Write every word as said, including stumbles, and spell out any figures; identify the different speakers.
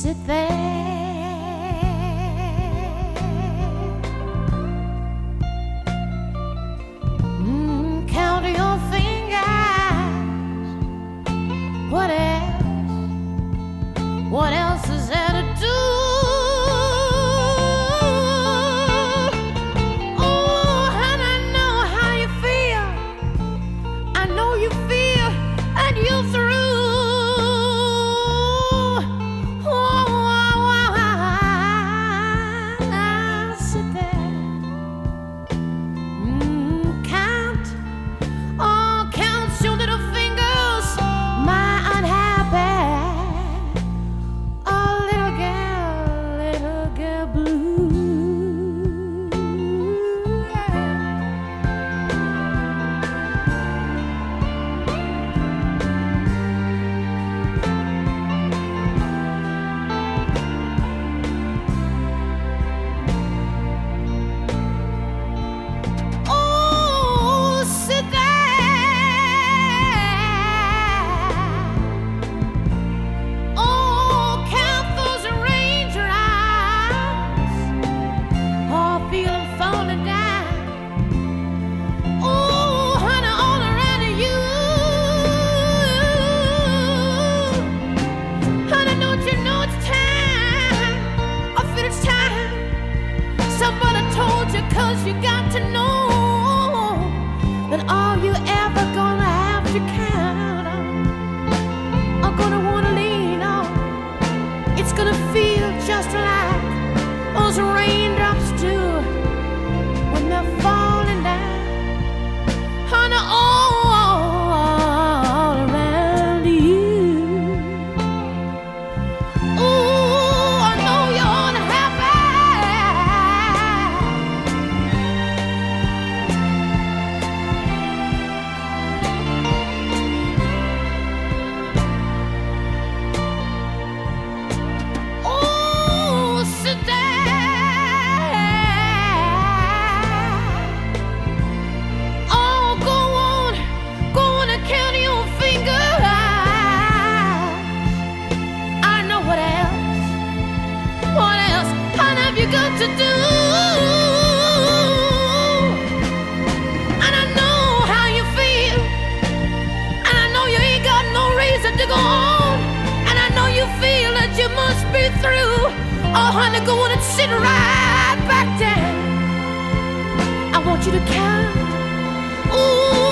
Speaker 1: sit there. Mm, count your fingers. What else? What else is there to do? Cause you got to know that all you ever gonna have to count on, are gonna wanna lean on. It's gonna feel just like those raindrops do when they're falling down on all around you. Ooh, I know you're unhappy. Got to do, and I know how you feel, and I know you ain't got no reason to go on, and I know you feel that you must be through. Oh honey, go on and sit right back down. I want you to count. Ooh.